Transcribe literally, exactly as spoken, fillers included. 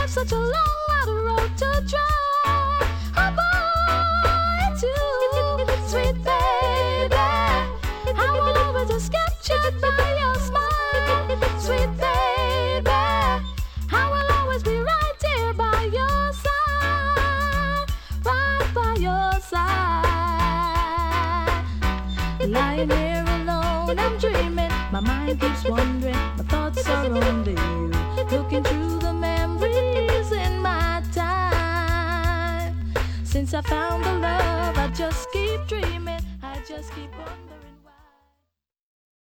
have such a long, hard road to try. Oh boy, it's you, sweet baby. I will always just captured by your smile, sweet baby. I will always be right here by your side, right by your side. Lying here alone, I'm dreaming. My mind keeps wandering, my thoughts are only you. Looking through the memories in my time. Since I found the love, I just keep dreaming, I just keep wondering.